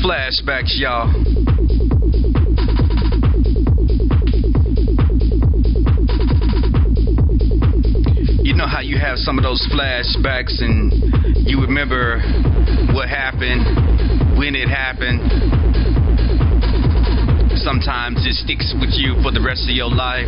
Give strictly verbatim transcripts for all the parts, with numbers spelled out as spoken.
Flashbacks, y'all. You know how you have some of those flashbacks and you remember what happened, when it happened. Sometimes it sticks with you for the rest of your life.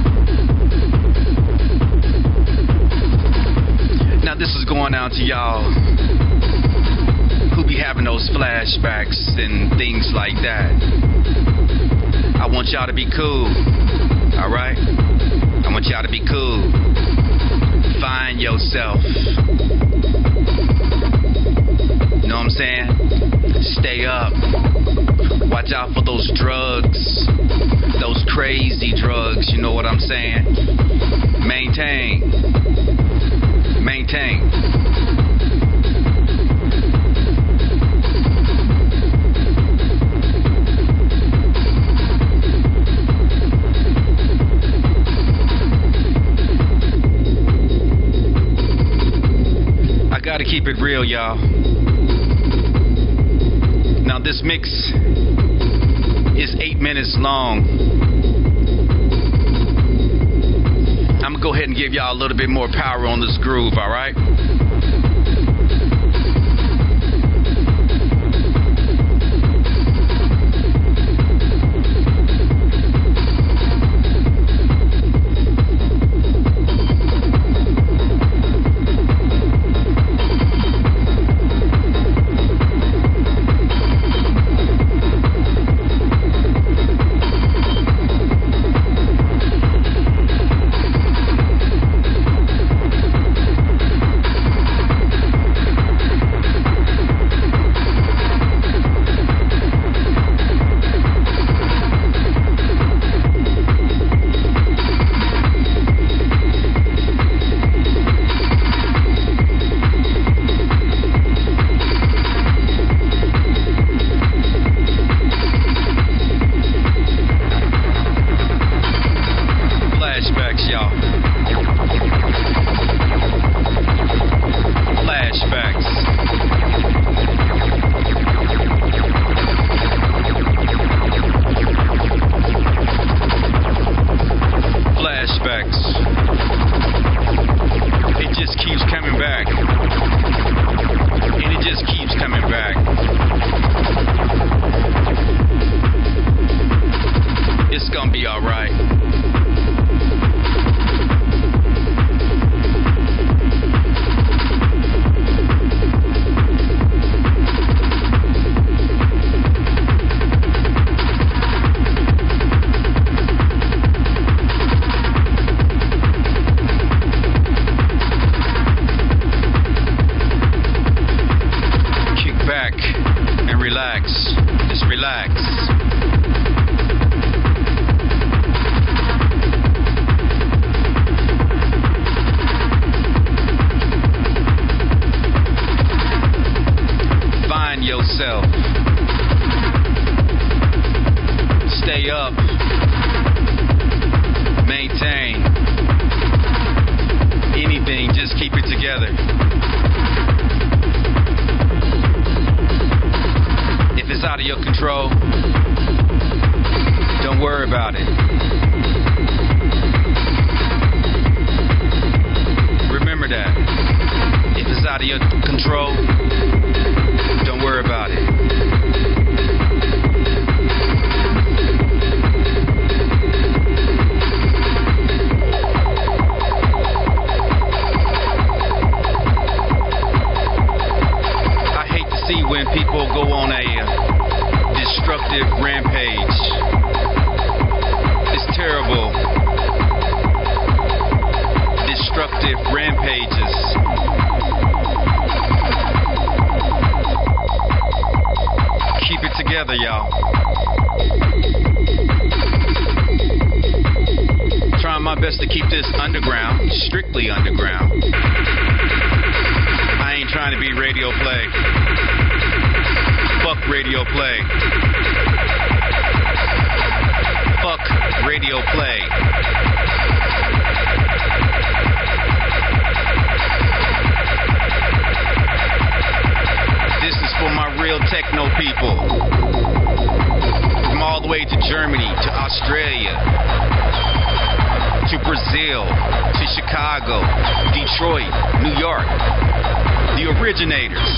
Now this is going out to y'all who be having those flashbacks and things like that. I want y'all to be cool, alright? I want y'all to be cool. Find yourself. You know what I'm saying? Stay up. Watch out for those drugs, those crazy drugs, you know what I'm saying? Maintain. Maintain. I gotta keep it real, y'all. Now this mix is eight minutes long. I'm gonna go ahead and give y'all a little bit more power on this groove, alright? Stay up. Maintain. Anything, just keep it together. If it's out of your control, don't worry about it. Remember that. If it's out of your control, don't worry about it. When people go on a uh, destructive rampage, it's terrible. Destructive rampages. Keep it together, y'all. Trying my best to keep this underground, strictly underground. I ain't trying to be radio play. Fuck radio play. Fuck radio play. This is for my real techno people. Germany to Australia to Brazil to Chicago, Detroit, New York. The originators.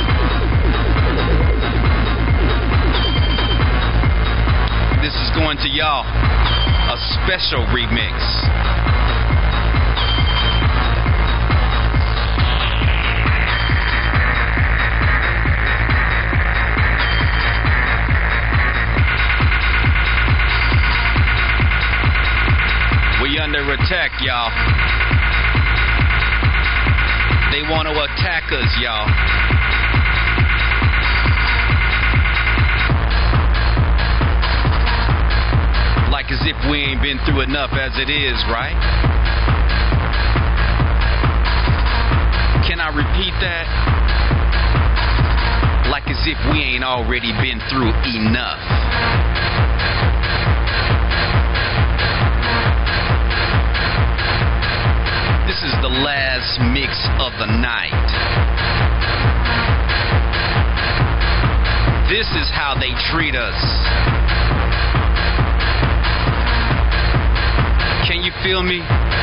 This is going to y'all, a special remix. We under attack, y'all. They want to attack us, y'all. Like as if we ain't been through enough as it is, right? Can I repeat that? Like as if we ain't already been through enough. This is the last mix of the night. This is how they treat us. Can you feel me?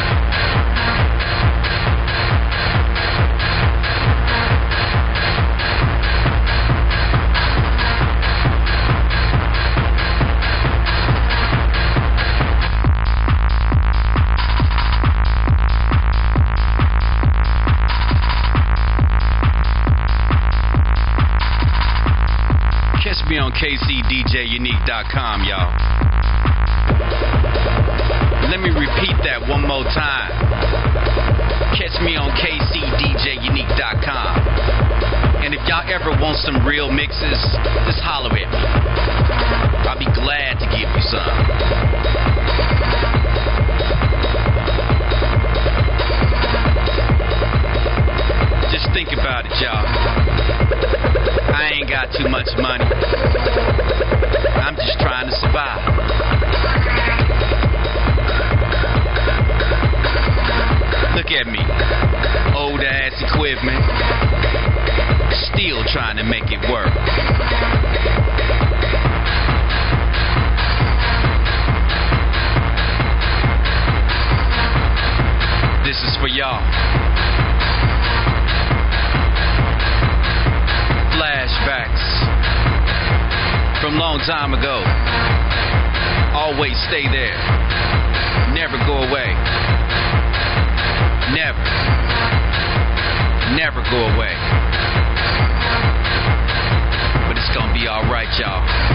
Catch me on K C D J Unique dot com, y'all. Let me repeat that one more time. Catch me on K C D J Unique dot com. And if y'all ever want some real mixes, just holler at me. I'll be glad to give you some. Just think about it, y'all. I ain't got too much money. I'm just trying to survive. Look at me. Old ass equipment. Still trying to make it work. This is for y'all. Flashbacks from long time ago. Always stay there. Never go away. Never. Never go away. But it's gonna be alright, y'all.